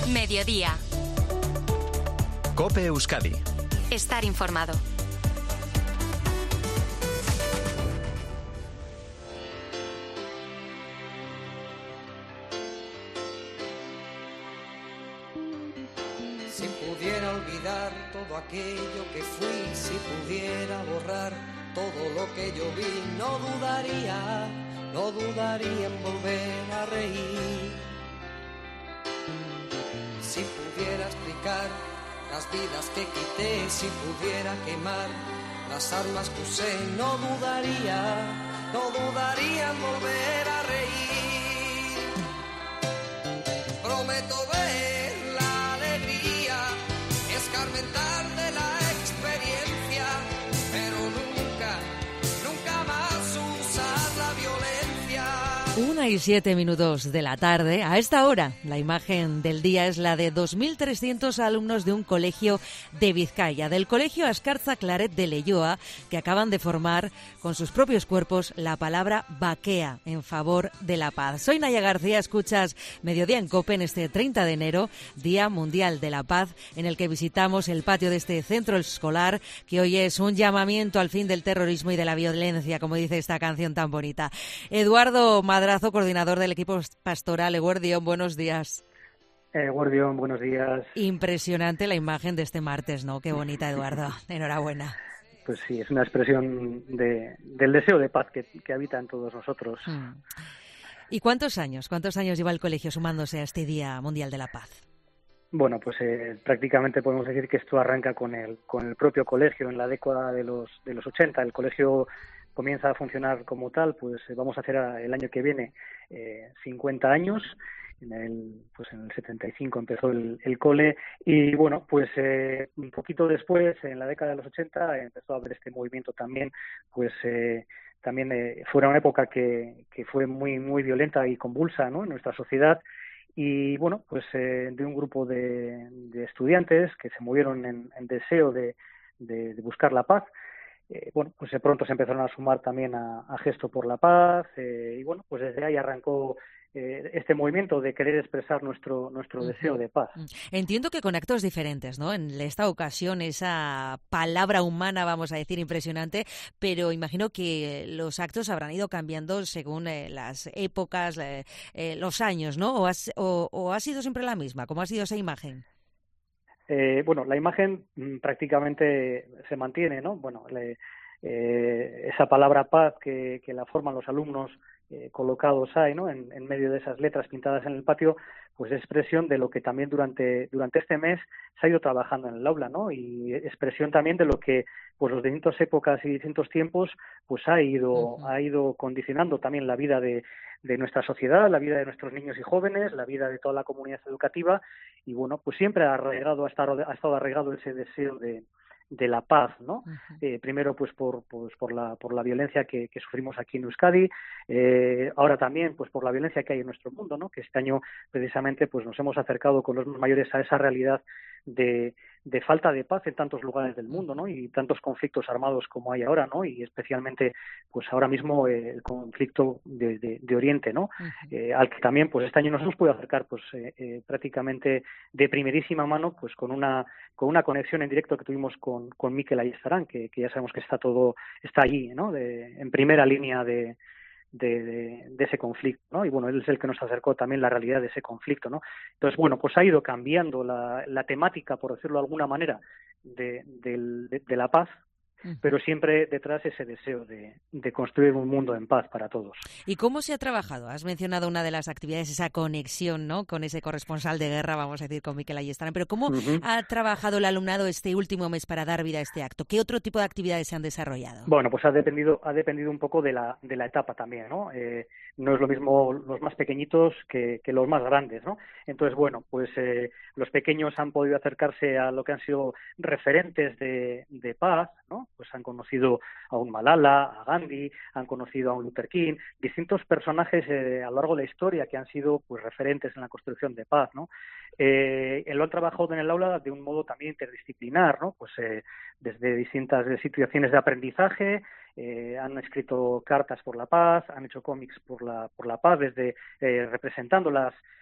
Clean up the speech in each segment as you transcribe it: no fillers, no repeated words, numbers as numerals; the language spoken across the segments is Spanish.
Mediodía. COPE Euskadi. Estar informado. Si pudiera olvidar todo aquello que fui, si pudiera borrar todo lo que yo vi, no dudaría en volver a reír. Si pudiera explicar las vidas que quité, si pudiera quemar las armas que usé, no dudaría en volver a reír. Prometo ver la alegría, escarmentar de la experiencia, pero nunca más usar la violencia. 1:07 de la tarde. A esta hora, la imagen del día es la de 2.300 alumnos de un colegio de Vizcaya, del colegio Ascarza Claret de Leioa, que acaban de formar con sus propios cuerpos la palabra Bakea, en favor de la paz. Soy Naya García, escuchas Mediodía en COPE en este 30 de enero, Día Mundial de la Paz, en el que visitamos el patio de este centro escolar, que hoy es un llamamiento al fin del terrorismo y de la violencia, como dice esta canción tan bonita. Eduardo Madrazo, coordinador del equipo pastoral. Eguerdión, buenos días. Eguerdión, buenos días. Impresionante la imagen de este martes, ¿no? Qué bonita, Eduardo. Enhorabuena. Pues sí, es una expresión del deseo de paz que habita en todos nosotros. ¿Y cuántos años lleva el colegio sumándose a este Día Mundial de la Paz? Bueno, pues prácticamente podemos decir que esto arranca con el propio colegio en la década de los 80. El colegio comienza a funcionar como tal, pues vamos a hacer el año que viene 50 años. En el 75 empezó el cole y bueno, pues un poquito después, en la década de los 80, empezó a haber este movimiento también, pues también fue una época que fue muy muy violenta y convulsa, ¿no?, en nuestra sociedad. Y bueno, pues de un grupo de estudiantes que se movieron en deseo de buscar la paz. Bueno, pues pronto se empezaron a sumar también a Gesto por la Paz y bueno, pues desde ahí arrancó este movimiento de querer expresar nuestro deseo de paz. Entiendo que con actos diferentes, ¿no? En esta ocasión esa palabra humana, vamos a decir, impresionante, pero imagino que los actos habrán ido cambiando según las épocas, los años, ¿no? ¿O ha sido siempre la misma? ¿Cómo ha sido esa imagen? Bueno, la imagen prácticamente se mantiene, ¿no? Bueno, esa palabra paz que la forman los alumnos colocados ahí, ¿no?, en medio de esas letras pintadas en el patio, pues es expresión de lo que también durante este mes se ha ido trabajando en el aula, ¿no? Y expresión también de lo que pues las distintas épocas y distintos tiempos pues ha ido condicionando también la vida de nuestra sociedad, la vida de nuestros niños y jóvenes, la vida de toda la comunidad educativa. Y bueno, pues siempre ha estado arraigado ese deseo de la paz, ¿no? Primero pues por la violencia que sufrimos aquí en Euskadi, ahora también pues por la violencia que hay en nuestro mundo, ¿no? Que este año precisamente pues nos hemos acercado con los más mayores a esa realidad de falta de paz en tantos lugares del mundo, ¿no? Y tantos conflictos armados como hay ahora, ¿no? Y especialmente pues ahora mismo el conflicto de Oriente, ¿no? Al que también pues este año nos hemos podido acercar pues prácticamente de primerísima mano, pues con una conexión en directo que tuvimos con Mikel Ayestarán, que ya sabemos que está allí, ¿no? En primera línea de ese conflicto, ¿no? Y bueno, él es el que nos acercó también la realidad de ese conflicto, ¿no? Entonces, bueno, pues ha ido cambiando la temática, por decirlo de alguna manera, de la paz, pero siempre detrás ese deseo de construir un mundo en paz para todos. ¿Y cómo se ha trabajado? Has mencionado una de las actividades, esa conexión, ¿no?, con ese corresponsal de guerra, vamos a decir, con Mikel Ayestarán, pero ¿cómo ha trabajado el alumnado este último mes para dar vida a este acto? ¿Qué otro tipo de actividades se han desarrollado? Bueno, pues ha dependido un poco de la etapa también, ¿no? No es lo mismo los más pequeñitos que los más grandes, ¿no? Entonces, bueno, pues los pequeños han podido acercarse a lo que han sido referentes de paz, ¿no? Pues han conocido a un Malala, a Gandhi, han conocido a un Luther King, distintos personajes a lo largo de la historia que han sido pues referentes en la construcción de paz, ¿no? Lo han trabajado en el aula de un modo también interdisciplinar, ¿no? Pues desde distintas situaciones de aprendizaje, han escrito cartas por la paz, han hecho cómics por la paz, desde representando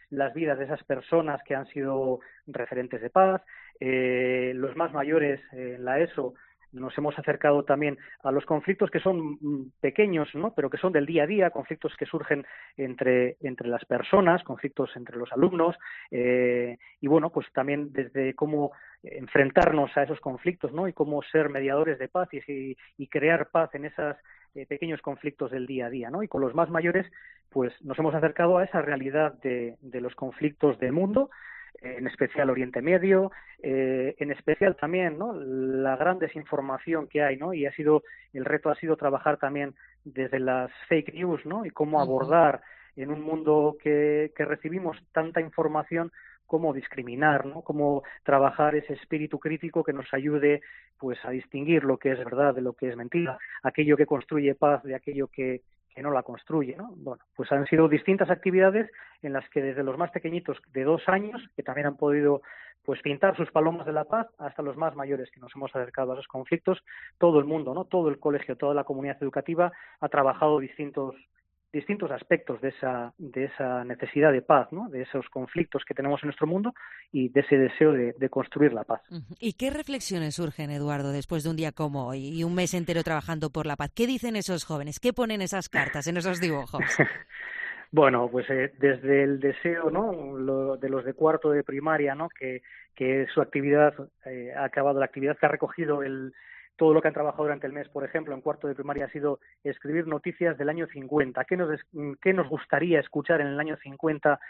las vidas de esas personas que han sido referentes de paz. Los más mayores en la ESO nos hemos acercado también a los conflictos que son pequeños, ¿no?, pero que son del día a día, conflictos que surgen entre las personas, conflictos entre los alumnos, y bueno, pues también desde cómo enfrentarnos a esos conflictos, ¿no?, y cómo ser mediadores de paz y crear paz en esos pequeños conflictos del día a día, ¿no? Y con los más mayores, pues nos hemos acercado a esa realidad de los conflictos del mundo, en especial Oriente Medio, en especial también, ¿no?, la gran desinformación que hay, ¿no? Y el reto ha sido trabajar también desde las fake news, ¿no? Y cómo abordar en un mundo que recibimos tanta información, cómo discriminar, ¿no? Cómo trabajar ese espíritu crítico que nos ayude, pues, a distinguir lo que es verdad de lo que es mentira, aquello que construye paz de aquello que no la construye, ¿no? Bueno, pues han sido distintas actividades en las que desde los más pequeñitos de 2 años, que también han podido, pues, pintar sus palomas de la paz, hasta los más mayores que nos hemos acercado a esos conflictos, todo el mundo, ¿no?, todo el colegio, toda la comunidad educativa ha trabajado distintos aspectos de esa necesidad de paz, ¿no?, de esos conflictos que tenemos en nuestro mundo y de ese deseo de construir la paz. ¿Y qué reflexiones surgen, Eduardo, después de un día como hoy y un mes entero trabajando por la paz? ¿Qué dicen esos jóvenes? ¿Qué ponen esas cartas en esos dibujos? Bueno, pues desde el deseo, ¿no?, de los de cuarto de primaria, ¿no?, que su actividad ha acabado, la actividad que ha recogido todo lo que han trabajado durante el mes, por ejemplo, en cuarto de primaria ha sido escribir noticias del año 50. ¿Qué nos gustaría escuchar en el año 50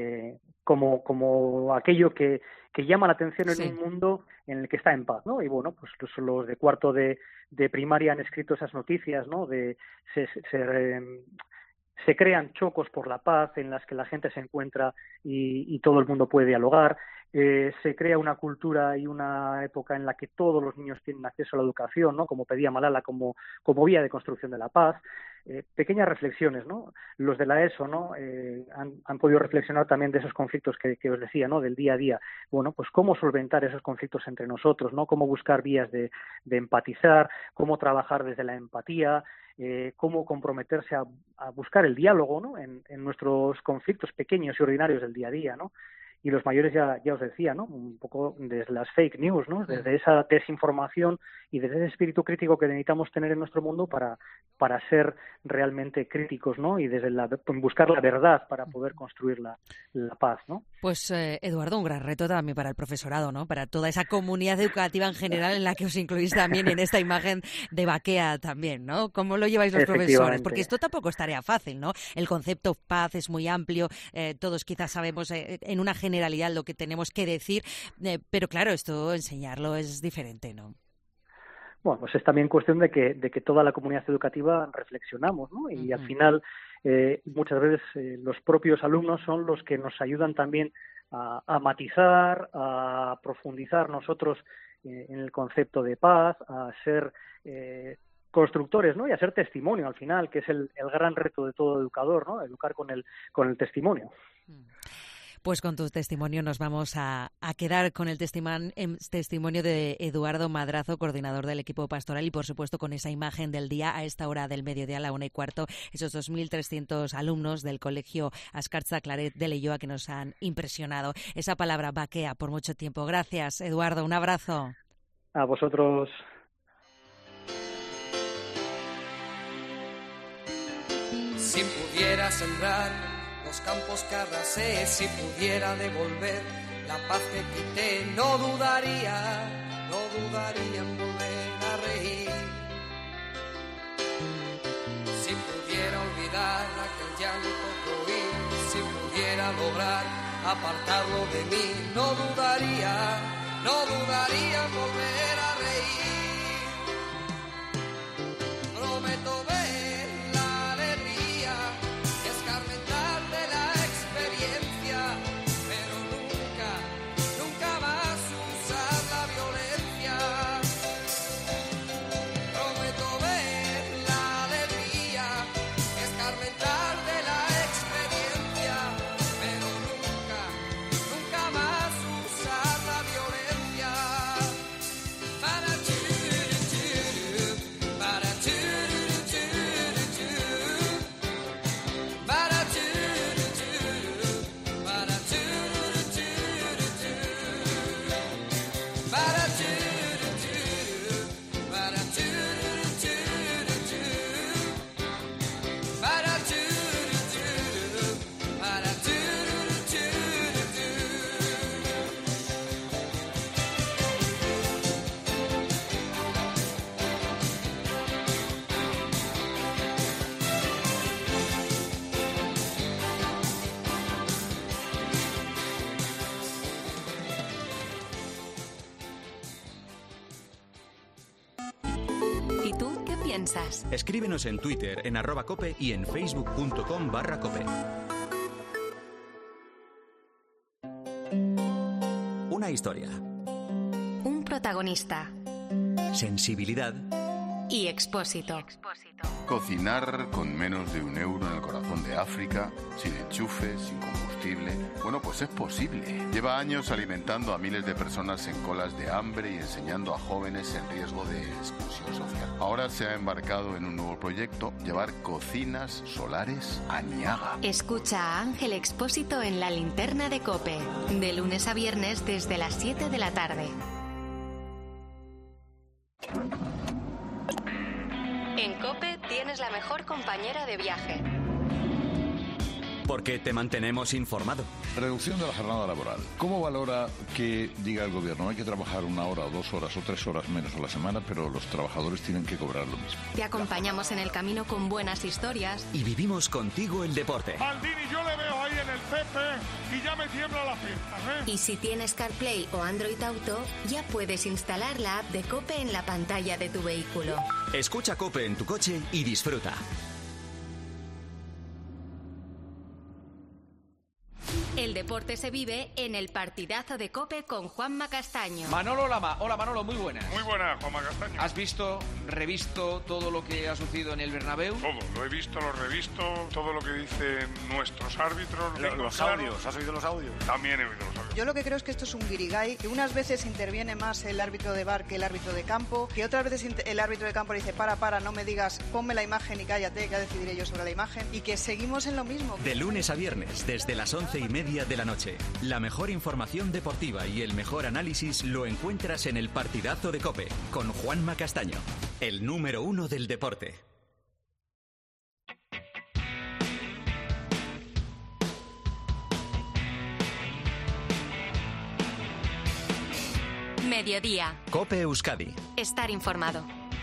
como aquello que llama la atención en un mundo en el que está en paz, ¿no? Y bueno, pues los de cuarto de primaria han escrito esas noticias, ¿no? Se crean chocos por la paz en las que la gente se encuentra y todo el mundo puede dialogar. Se crea una cultura y una época en la que todos los niños tienen acceso a la educación, ¿no?, como pedía Malala, como vía de construcción de la paz. Pequeñas reflexiones, ¿no? Los de la ESO, ¿no?, han podido reflexionar también de esos conflictos que os decía, ¿no?, del día a día. Bueno, pues cómo solventar esos conflictos entre nosotros, ¿no?, cómo buscar vías de empatizar, cómo trabajar desde la empatía, cómo comprometerse a buscar el diálogo, ¿no?, en nuestros conflictos pequeños y ordinarios del día a día, ¿no? Y los mayores ya os decía, ¿no?, un poco desde las fake news, ¿no?, desde esa desinformación y desde ese espíritu crítico que necesitamos tener en nuestro mundo para ser realmente críticos, ¿no?, y desde buscar la verdad para poder construir la paz, ¿no? Pues, Eduardo, un gran reto también para el profesorado, ¿no?, para toda esa comunidad educativa en general en la que os incluís también en esta imagen de Baquea también, ¿no? ¿Cómo lo lleváis los profesores? Porque esto tampoco es tarea fácil, ¿no? El concepto paz es muy amplio, todos quizás sabemos en una generalidad lo que tenemos que decir, pero claro, esto enseñarlo es diferente, ¿no? Bueno, pues es también cuestión de que toda la comunidad educativa reflexionamos, ¿no? Y al final, muchas veces los propios alumnos son los que nos ayudan también a matizar, a profundizar nosotros en el concepto de paz, a ser constructores, ¿no?, y a ser testimonio al final, que es el gran reto de todo educador, ¿no?, educar con el testimonio. Pues con tu testimonio nos vamos a quedar con el testimonio de Eduardo Madrazo, coordinador del equipo pastoral, y por supuesto con esa imagen del día a esta hora del mediodía, a la 1:15, esos 2.300 alumnos del colegio Azkartza Claret de Leioa que nos han impresionado. Esa palabra Baquea por mucho tiempo. Gracias, Eduardo, un abrazo. A vosotros. Si pudiera sembrar los campos que arrasé, si pudiera devolver la paz que quité, no dudaría en volver a reír. Si pudiera olvidar aquel llanto que oí, si pudiera lograr apartarlo de mí, no dudaría en volver a reír. Prometo ver la alegría y escarmentar de la experiencia, pero nunca más usar la violencia. Prometo ver la alegría y escarmentar de la experiencia, pero nunca más usar la violencia. Para ti. piensas? Escríbenos en Twitter, en @cope y en facebook.com/cope. Una historia. Un protagonista. Sensibilidad. Y Expósito. Cocinar con menos de €1 en el corazón de África, sin enchufe, sin combustible. Bueno, pues es posible. Lleva años alimentando a miles de personas en colas de hambre y enseñando a jóvenes en riesgo de exclusión social. Ahora se ha embarcado en un nuevo proyecto, llevar cocinas solares a Niaga. Escucha a Ángel Expósito en La Linterna de COPE, de lunes a viernes desde las 7 de la tarde. En COPE tienes la mejor compañera de viaje. Porque te mantenemos informado. Reducción de la jornada laboral. ¿Cómo valora que diga el gobierno hay que trabajar 1 hora, o 2 horas o 3 horas menos a la semana, pero los trabajadores tienen que cobrar lo mismo? Te acompañamos en el camino con buenas historias. Y vivimos contigo el deporte. Maldini, yo le veo ahí en el CP y ya me tiembla la pierna, Y si tienes CarPlay o Android Auto, ya puedes instalar la app de COPE en la pantalla de tu vehículo. Escucha COPE en tu coche y disfruta. El deporte se vive en el partidazo de COPE con Juanma Castaño. Manolo Lama. Hola Manolo, muy buenas. Muy buena, Juanma Castaño. ¿Has revisto todo lo que ha sucedido en el Bernabéu? Todo, lo he visto, lo revisto, todo lo que dicen nuestros árbitros. Los audios, ¿has oído los audios? También he oído los audios. Yo lo que creo es que esto es un guirigay, que unas veces interviene más el árbitro de VAR que el árbitro de campo, que otras veces el árbitro de campo le dice para, no me digas, ponme la imagen y cállate, que ya decidiré yo sobre la imagen, y que seguimos en lo mismo. De lunes a viernes, desde las 11:30 de la noche. La mejor información deportiva y el mejor análisis lo encuentras en el partidazo de COPE, con Juanma Castaño, el número 1 del deporte. Mediodía. COPE Euskadi. Estar informado.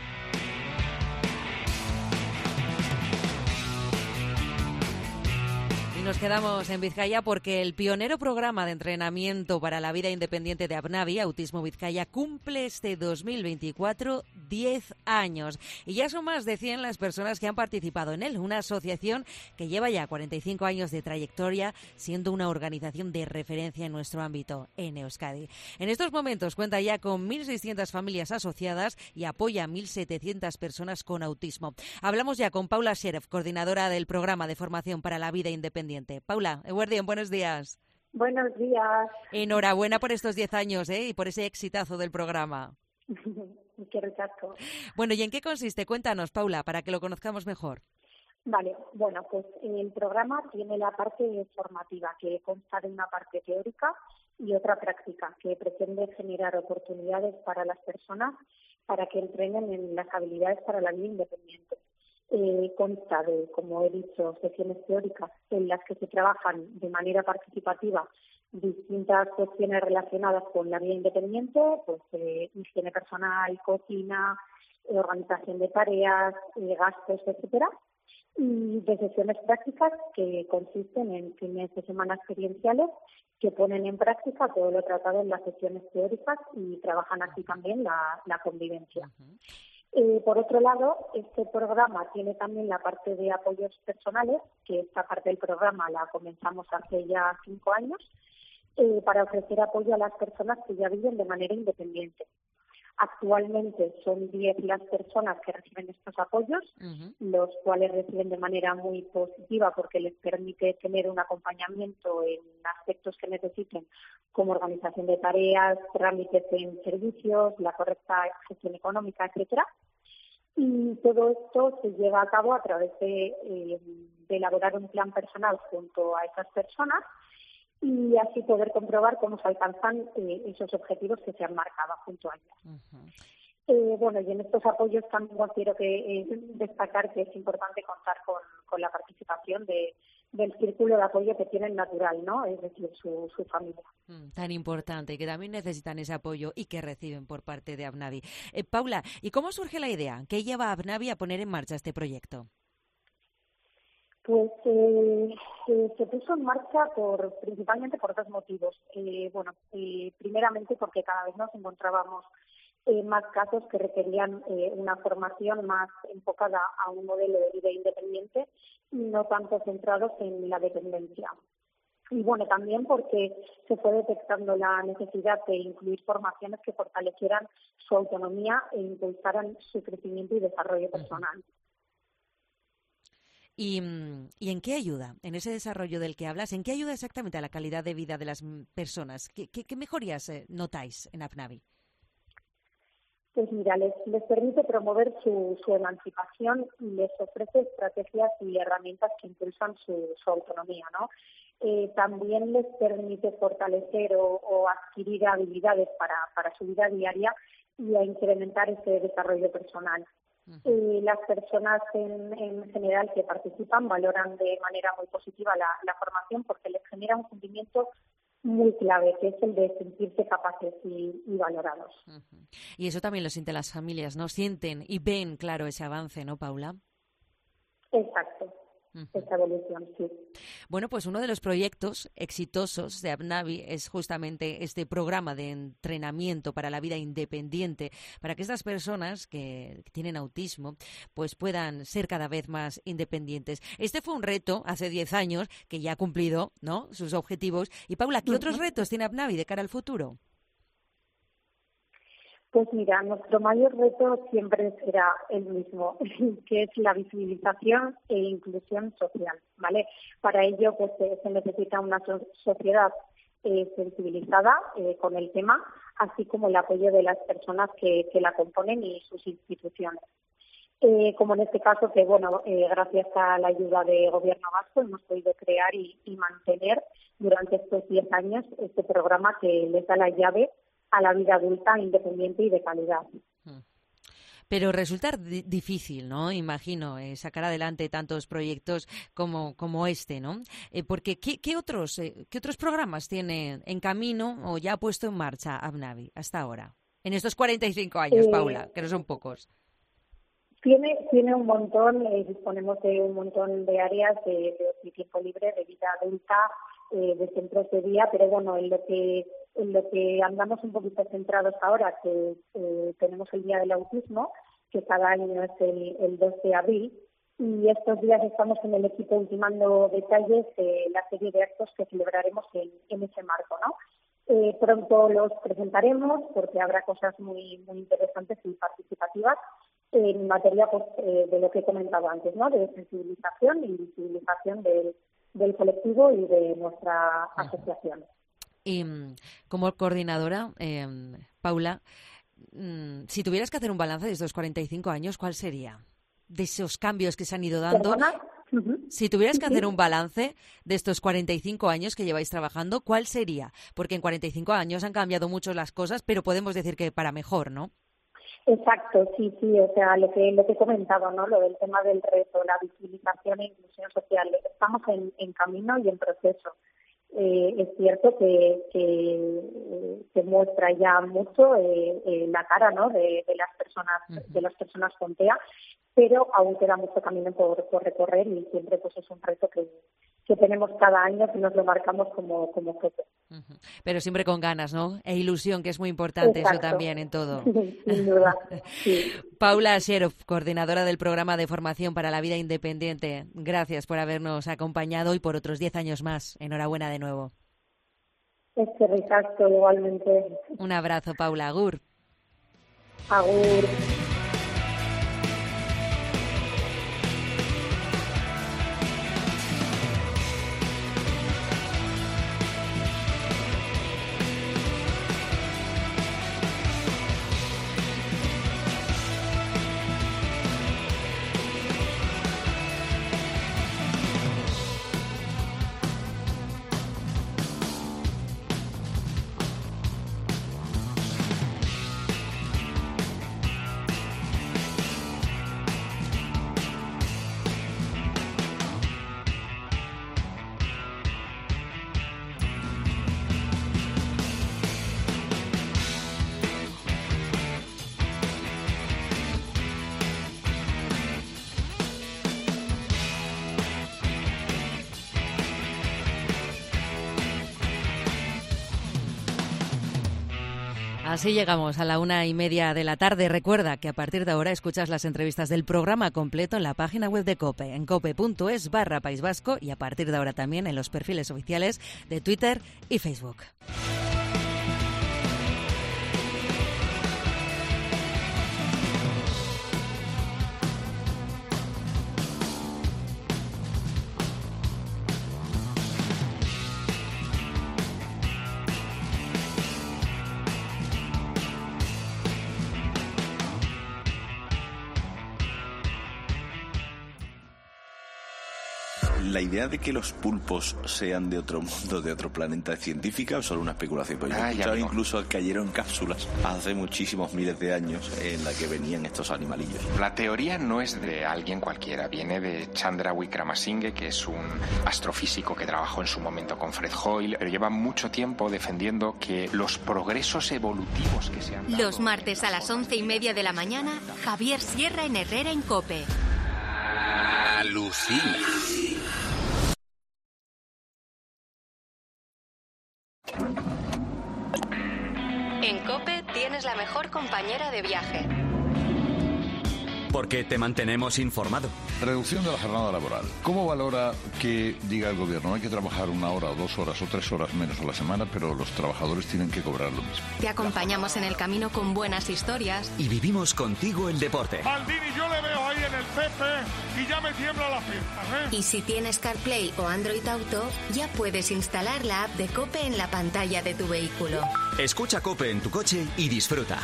Nos quedamos en Vizcaya porque el pionero programa de entrenamiento para la vida independiente de ABNAVI, Autismo Vizcaya, cumple este 2024 10 años. Y ya son más de 100 las personas que han participado en él, una asociación que lleva ya 45 años de trayectoria, siendo una organización de referencia en nuestro ámbito, en Euskadi. En estos momentos cuenta ya con 1.600 familias asociadas y apoya a 1.700 personas con autismo. Hablamos ya con Paula Sheriff, coordinadora del programa de formación para la vida independiente. Paula, Eguerdión, buenos días. Buenos días. Enhorabuena por estos 10 años y por ese exitazo del programa. Qué rechazo. Bueno, ¿y en qué consiste? Cuéntanos, Paula, para que lo conozcamos mejor. Vale, bueno, pues el programa tiene la parte formativa, que consta de una parte teórica y otra práctica, que pretende generar oportunidades para las personas para que entrenen en las habilidades para la vida independiente. Consta de, como he dicho, sesiones teóricas en las que se trabajan de manera participativa distintas cuestiones relacionadas con la vida independiente, pues higiene personal, cocina, organización de tareas, gastos, etcétera, y de sesiones prácticas que consisten en fines de semana experienciales que ponen en práctica todo lo tratado en las sesiones teóricas y trabajan así también la convivencia. Por otro lado, este programa tiene también la parte de apoyos personales, que esta parte del programa la comenzamos hace ya 5 años, para ofrecer apoyo a las personas que ya viven de manera independiente. Actualmente son 10 las personas que reciben estos apoyos, los cuales reciben de manera muy positiva porque les permite tener un acompañamiento en aspectos que necesiten, como organización de tareas, trámites en servicios, la correcta gestión económica, etcétera. Y todo esto se lleva a cabo a través de elaborar un plan personal junto a esas personas y así poder comprobar cómo se alcanzan esos objetivos que se han marcado junto a ellas. Bueno, y en estos apoyos también quiero destacar que es importante contar con la participación del círculo de apoyo que tienen natural, ¿no? Es decir, su familia. Tan importante, que también necesitan ese apoyo y que reciben por parte de ABNAVI. Paula, ¿y cómo surge la idea? ¿Qué lleva a ABNAVI a poner en marcha este proyecto? Pues se puso en marcha principalmente por 2 motivos. Primeramente porque cada vez nos encontrábamos más casos que requerían una formación más enfocada a un modelo de vida independiente y no tanto centrados en la dependencia. Y bueno, también porque se fue detectando la necesidad de incluir formaciones que fortalecieran su autonomía e impulsaran su crecimiento y desarrollo personal. ¿Y en qué ayuda, en ese desarrollo del que hablas, en qué ayuda exactamente a la calidad de vida de las personas? ¿Qué mejorías notáis en AppNavi? Pues mira, les permite promover su emancipación y les ofrece estrategias y herramientas que impulsan su autonomía, ¿no? También les permite fortalecer o adquirir habilidades para su vida diaria y a incrementar ese desarrollo personal. Las personas en general que participan valoran de manera muy positiva la formación porque les genera un sentimiento muy clave, que es el de sentirse capaces y valorados. Y eso también lo sienten las familias, ¿no? Sienten y ven, claro, ese avance, ¿no, Paula? Exacto. Esta evolución, sí. Bueno, pues uno de los proyectos exitosos de AppNavi es justamente este programa de entrenamiento para la vida independiente, para que estas personas que tienen autismo pues puedan ser cada vez más independientes. Este fue un reto hace 10 años que ya ha cumplido, ¿no?, sus objetivos. Y Paula, ¿qué otros retos tiene AppNavi de cara al futuro? Pues mira, nuestro mayor reto siempre será el mismo, que es la visibilización e inclusión social, ¿vale? Para ello, pues se necesita una sociedad sensibilizada con el tema, así como el apoyo de las personas que la componen y sus instituciones. Como en este caso, que bueno, gracias a la ayuda del Gobierno vasco hemos podido crear y mantener durante estos 10 años este programa que les da la llave a la vida adulta independiente y de calidad. Pero resulta difícil, ¿no? Imagino, sacar adelante tantos proyectos como este, ¿no? Porque ¿qué otros programas tiene en camino o ya ha puesto en marcha AppNavi hasta ahora? En estos 45 años, Paula, que no son pocos. Tiene un montón, disponemos de un montón de áreas de tiempo libre, de vida adulta, de centros de día, pero bueno, en lo que andamos un poquito centrados ahora, que tenemos el Día del Autismo, que cada año es el 2 de abril, y estos días estamos en el equipo ultimando detalles de la serie de actos que celebraremos en ese marco, ¿no? Pronto los presentaremos porque habrá cosas muy, muy interesantes y participativas en materia pues, de lo que he comentado antes, ¿no? De sensibilización y visibilización del colectivo y de nuestra asociación. Y como coordinadora, Paula, si tuvieras que hacer un balance de estos 45 años, ¿cuál sería? De esos cambios que se han ido dando. Si tuvieras que hacer un balance de estos 45 años que lleváis trabajando, ¿cuál sería? Porque en 45 años han cambiado mucho las cosas, pero podemos decir que para mejor, ¿no? Exacto, sí, o sea, lo que he comentado, ¿no? Lo del tema del reto, la visibilización e inclusión social. Estamos en camino y en proceso. Es cierto que se muestra ya mucho la cara, ¿no? de las personas con TEA, pero aún queda mucho camino por recorrer y siempre pues es un reto que tenemos cada año, que nos lo marcamos como reto. Pero siempre con ganas, ¿no? E ilusión, que es muy importante. Exacto. Eso también en todo. Sin duda, sí. Paula Asierov, coordinadora del programa de formación para la vida independiente. Gracias por habernos acompañado y por otros 10 años más. Enhorabuena de nuevo. Es que ricasco, igualmente. Un abrazo, Paula. Agur. Agur. Así llegamos a la 1:30 de la tarde. Recuerda que a partir de ahora escuchas las entrevistas del programa completo en la página web de COPE, en cope.es/País Vasco, y a partir de ahora también en los perfiles oficiales de Twitter y Facebook. ¿La idea de que los pulpos sean de otro mundo, de otro planeta, es científica o solo una especulación? Pues yo he escuchado incluso que cayeron cápsulas hace muchísimos miles de años en la que venían estos animalillos. La teoría no es de alguien cualquiera, viene de Chandra Wickramasinghe, que es un astrofísico que trabajó en su momento con Fred Hoyle, pero lleva mucho tiempo defendiendo que los progresos evolutivos que se han dado... Los martes a las 11:30 de la mañana, Javier Sierra en Herrera en COPE. Alucina. En COPE tienes la mejor compañera de viaje. Porque te mantenemos informado. Reducción de la jornada laboral. ¿Cómo valora que diga el gobierno hay que trabajar 1 hora, o 2 horas o 3 horas menos a la semana, pero los trabajadores tienen que cobrar lo mismo? Te acompañamos en el camino con buenas historias. Y vivimos contigo el deporte. Maldini, yo le veo ahí en el Pepe y ya me tiembla la pierna, Y si tienes CarPlay o Android Auto, ya puedes instalar la app de COPE en la pantalla de tu vehículo. Escucha COPE en tu coche y disfruta.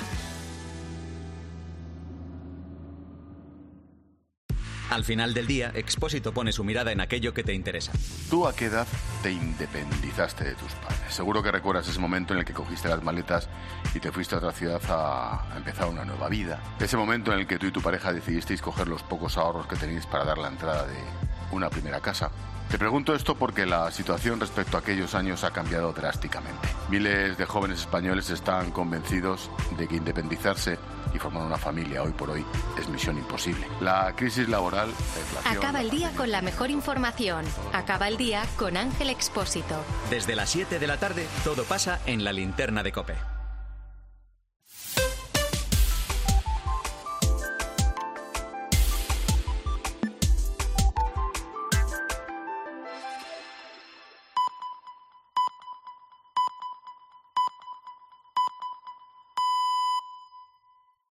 Al final del día, Expósito pone su mirada en aquello que te interesa. ¿Tú a qué edad te independizaste de tus padres? Seguro que recuerdas ese momento en el que cogiste las maletas y te fuiste a otra ciudad a empezar una nueva vida. Ese momento en el que tú y tu pareja decidisteis coger los pocos ahorros que tenéis para dar la entrada de una primera casa. Te pregunto esto porque la situación respecto a aquellos años ha cambiado drásticamente. Miles de jóvenes españoles están convencidos de que independizarse y formar una familia hoy por hoy es misión imposible. La crisis laboral, la inflación... Acaba el día con la mejor información. Acaba el día con Ángel Expósito. Desde las 7 de la tarde, todo pasa en la linterna de COPE.